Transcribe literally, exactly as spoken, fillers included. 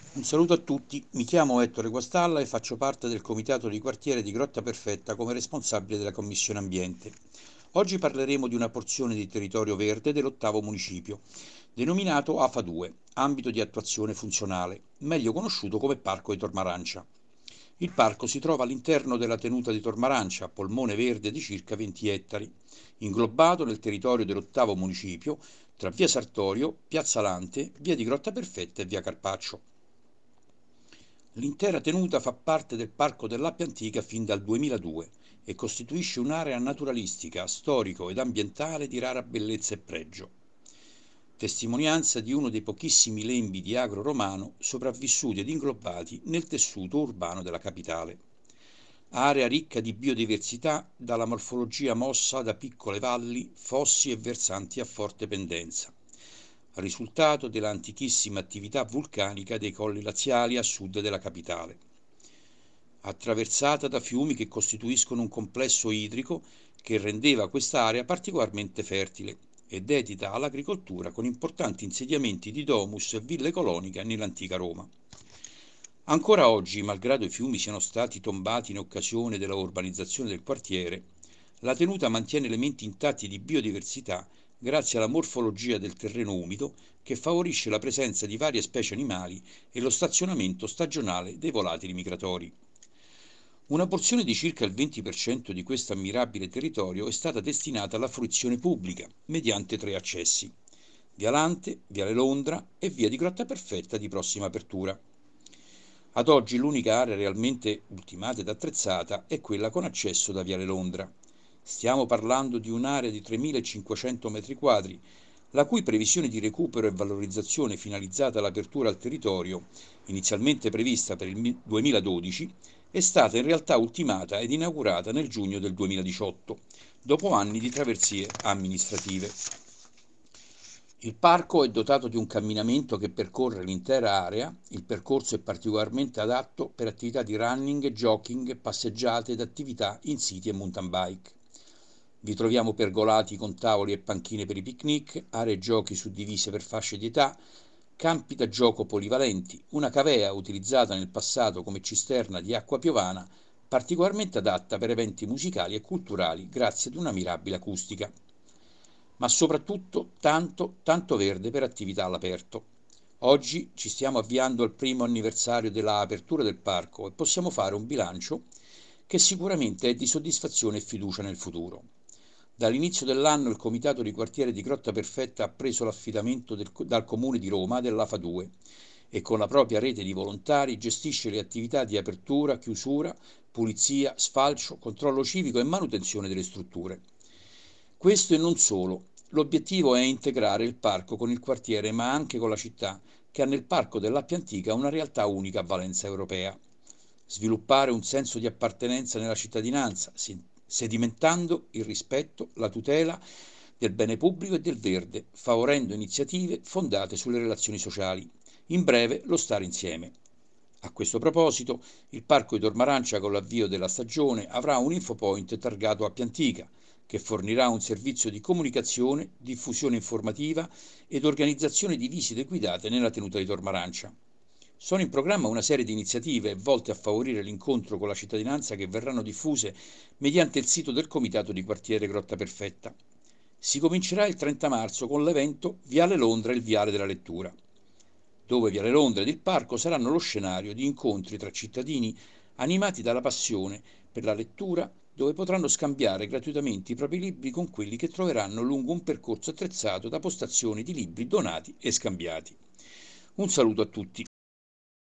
Un saluto a tutti, mi chiamo Ettore Guastalla e faccio parte del comitato di quartiere di Grotta Perfetta come responsabile della Commissione Ambiente. Oggi parleremo di una porzione di territorio verde dell'ottavo municipio, denominato A F A due, ambito di attuazione funzionale, meglio conosciuto come Parco di Tormarancia. Il parco si trova all'interno della tenuta di Tormarancia, polmone verde di circa venti ettari, inglobato nel territorio dell'ottavo municipio tra via Sartorio, piazza Lante, via di Grotta Perfetta e via Carpaccio. L'intera tenuta fa parte del Parco dell'Appia Antica fin dal duemiladue e costituisce un'area naturalistica, storico ed ambientale di rara bellezza e pregio, testimonianza di uno dei pochissimi lembi di agro romano sopravvissuti ed inglobati nel tessuto urbano della capitale. Area ricca di biodiversità dalla morfologia mossa da piccole valli, fossi e versanti a forte pendenza, risultato dell'antichissima attività vulcanica dei colli laziali a sud della capitale, attraversata da fiumi che costituiscono un complesso idrico che rendeva quest'area particolarmente fertile e dedita all'agricoltura con importanti insediamenti di domus e ville coloniche nell'antica Roma. Ancora oggi, malgrado i fiumi siano stati tombati in occasione della urbanizzazione del quartiere, la tenuta mantiene elementi intatti di biodiversità grazie alla morfologia del terreno umido che favorisce la presenza di varie specie animali e lo stazionamento stagionale dei volatili migratori. Una porzione di circa il venti per cento di questo ammirabile territorio è stata destinata alla fruizione pubblica mediante tre accessi: via Lante, viale Londra e via di Grotta Perfetta di prossima apertura. Ad oggi l'unica area realmente ultimata ed attrezzata è quella con accesso da viale Londra. Stiamo parlando di un'area di tremilacinquecento metri quadri, la cui previsione di recupero e valorizzazione finalizzata all'apertura al territorio, inizialmente prevista per il duemiladodici, è stata in realtà ultimata ed inaugurata nel giugno del duemiladiciotto, dopo anni di traversie amministrative. Il parco è dotato di un camminamento che percorre l'intera area. Il percorso è particolarmente adatto per attività di running, jogging, passeggiate ed attività in siti e mountain bike. Vi troviamo pergolati con tavoli e panchine per i picnic, aree giochi suddivise per fasce di età, campi da gioco polivalenti, una cavea utilizzata nel passato come cisterna di acqua piovana, particolarmente adatta per eventi musicali e culturali grazie ad una mirabile acustica, ma soprattutto tanto, tanto verde per attività all'aperto. Oggi ci stiamo avviando al primo anniversario della apertura del parco e possiamo fare un bilancio che sicuramente è di soddisfazione e fiducia nel futuro. Dall'inizio dell'anno il comitato di quartiere di Grotta Perfetta ha preso l'affidamento del, dal Comune di Roma dell'A F A due e con la propria rete di volontari gestisce le attività di apertura, chiusura, pulizia, sfalcio, controllo civico e manutenzione delle strutture. Questo e non solo. L'obiettivo è integrare il parco con il quartiere, ma anche con la città, che ha nel parco dell'Appia Antica una realtà unica a valenza europea. Sviluppare un senso di appartenenza nella cittadinanza, sedimentando il rispetto, la tutela del bene pubblico e del verde, favorendo iniziative fondate sulle relazioni sociali. In breve, lo stare insieme. A questo proposito, il Parco di Tormarancia, con l'avvio della stagione, avrà un infopoint targato Appia Antica, che fornirà un servizio di comunicazione, diffusione informativa ed organizzazione di visite guidate nella tenuta di Tormarancia. Sono in programma una serie di iniziative volte a favorire l'incontro con la cittadinanza che verranno diffuse mediante il sito del Comitato di Quartiere Grotta Perfetta. Si comincerà il trenta marzo con l'evento Viale Londra e il Viale della Lettura, dove Viale Londra ed il parco saranno lo scenario di incontri tra cittadini animati dalla passione per la lettura, dove potranno scambiare gratuitamente i propri libri con quelli che troveranno lungo un percorso attrezzato da postazioni di libri donati e scambiati. Un saluto a tutti.